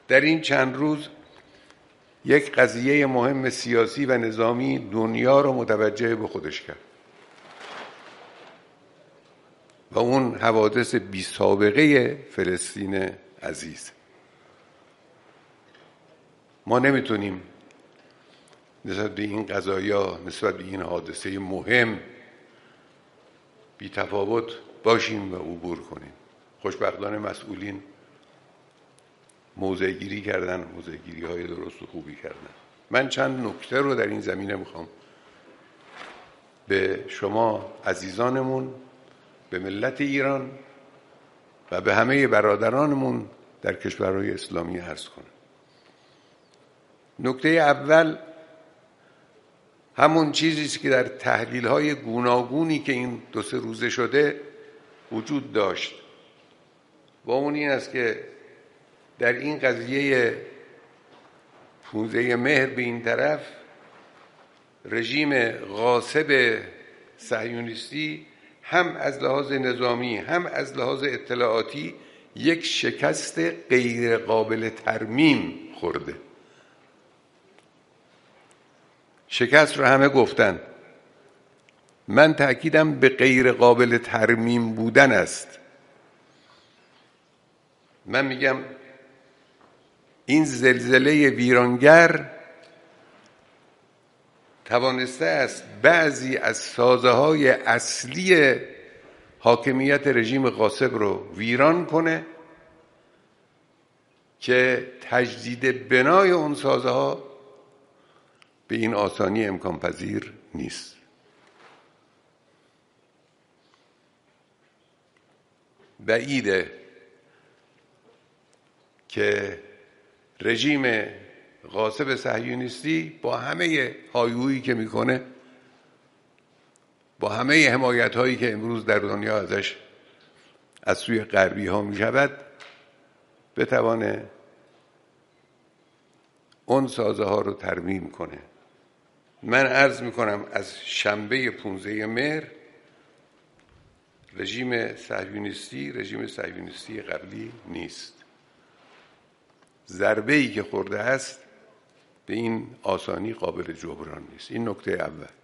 در این چند روز یک قضیه مهم سیاسی و نظامی دنیا رو متوجه به خودش کرد و اون حوادث بی سابقه فلسطین عزیز. ما نمیتونیم نسبت به این قضایا، نسبت به این حادثه مهم بی تفاوت باشیم و عبور کنیم. خوشبختانه مسئولین موضع‌گیری کردن، موضع‌گیری‌های درست و خوبی کردن. من چند نکته رو در این زمینه میخوام به شما عزیزانمون، به ملت ایران و به همه برادرانمون در کشورهای اسلامی عرض کنم. نکته اول همون چیزی است که در تحلیل‌های گوناگونی که این 2-3 روزه شده وجود داشت و اون این است که در این قضیه 15 مهر به این طرف رژیم غاصب صهیونیستی هم از لحاظ نظامی هم از لحاظ اطلاعاتی یک شکست غیر قابل ترمیم خورده. شکست رو همه گفتن، من تأکیدم به غیر قابل ترمیم بودن است. من میگم این زلزله ویرانگر توانسته است بعضی از سازه‌های اصلی حاکمیت رژیم غاصب رو ویران کنه که تجدید بنای اون سازه‌ها به این آسانی امکان پذیر نیست. بعیده که رژیم غاصب صهیونیستی با همه هایهویی که میکنه، با همه حمایت هایی که امروز در دنیا ازش از سوی غربی ها میشود، بتوانه اون سازه ها رو ترمیم کنه. من عرض میکنم از شنبه 15 مهر رژیم صهیونیستی قبلی نیست. ضربه‌ای که خورده است به این آسانی قابل جبران نیست. این نکته اول.